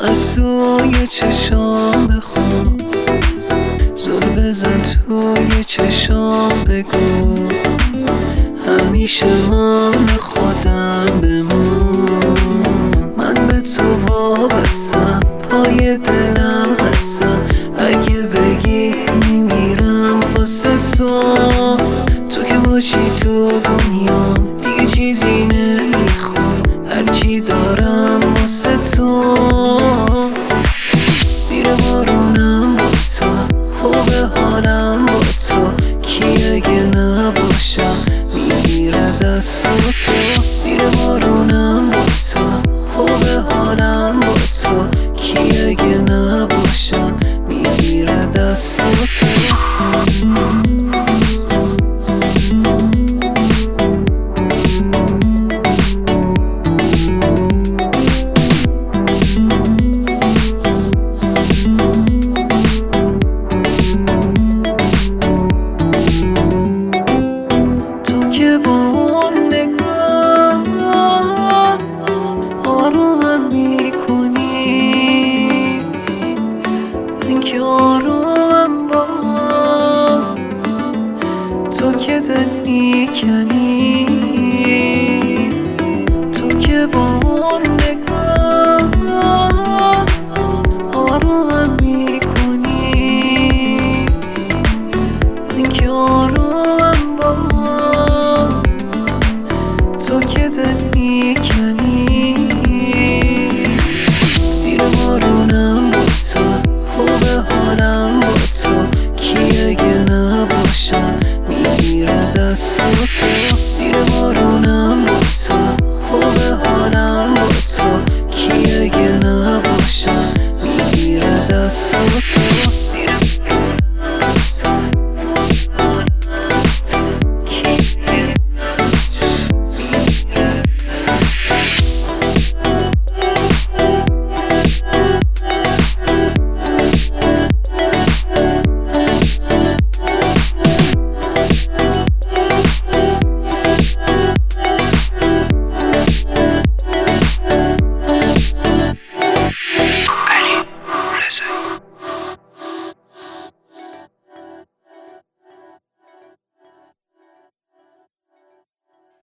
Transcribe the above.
از توی چشام بخون، زل بزن توی چشام بگو همیشه مال خودم بمون. من به تو وابستم، پای دلم هستم، اگه بگی میمیرم واسه تو. تو که باشی تو دنیام دیگه چیزی نمیخوام، هرچی دارم واسه تو. زیر بارونم با تو، خوبه حالم با تو، کی اگه نباشم میگیره دست تو. زیر بارونم با تو، خوبه حالم با تو، کی اگه نباشم میگیره دست تو. تو که دل میکنی، تو که با اون نگاه آرومم میکنی، این که آرومم با تو که دل میکنی.